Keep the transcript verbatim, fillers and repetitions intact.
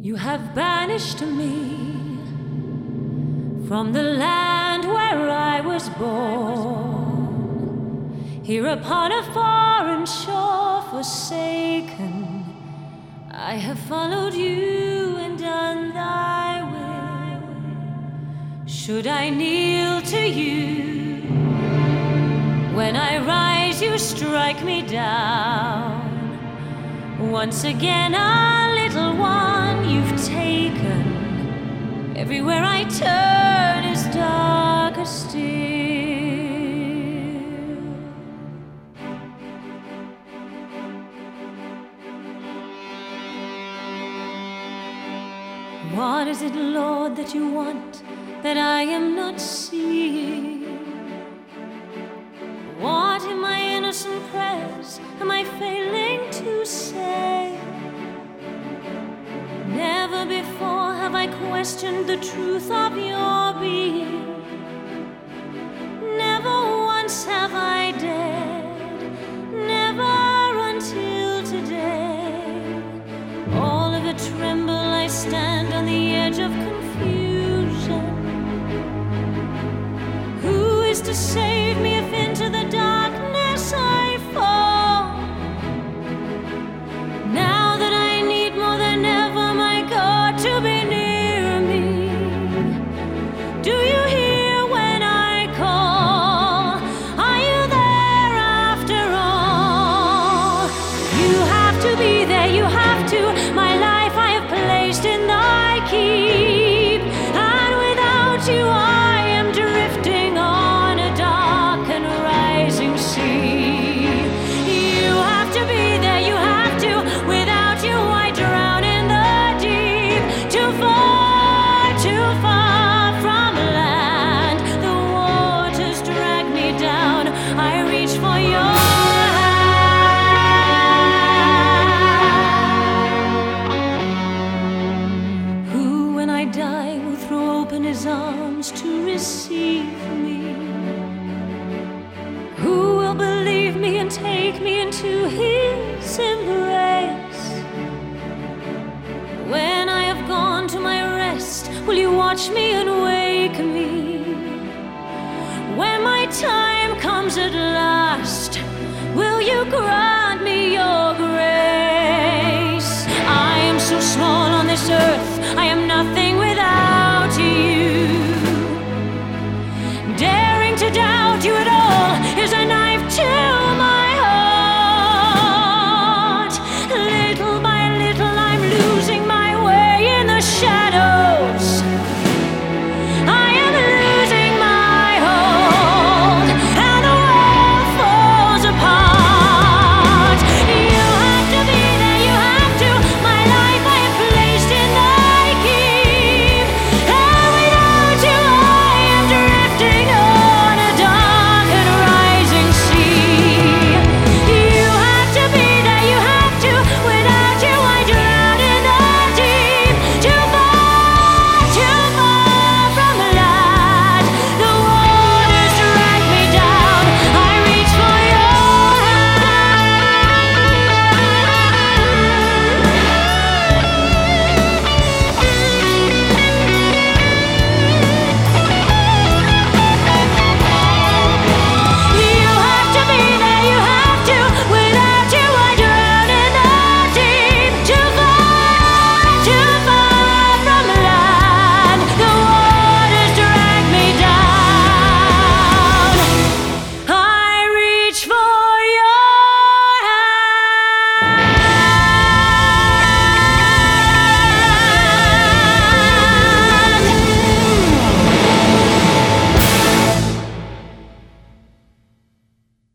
You have banished me from the land where I was born. Here upon a foreign shore forsaken, I have followed you and done thy will. Should I kneel to you, when I rise you strike me down. Once again a little one you've taken. Everywhere I turn is darker still. What is it, Lord, that you want that I am not seeing? What in my innocent prayers am I failing to say? Never before have I questioned the truth of your being. Never once have I dared, never until today. All of a tremble I stand on the edge of confusion. Who is to save me if into the darkness I fall? Now that I need more than ever, my God, to be near me. Do you hear when I call? Are you there after all? You have to be there, you have to. My life I have placed in thy keep, and without you I am drifting on a dark and rising sea. You have to be there, you have to. Without you I drown in the deep. Too far, too far from land, the waters drag me down. I reach for your hand. Who, when I die, will throw open his arms to receive me? Who will believe me and take me into his embrace? When I have gone to my rest, will you watch me and wake me? When my time comes at last, will you cry?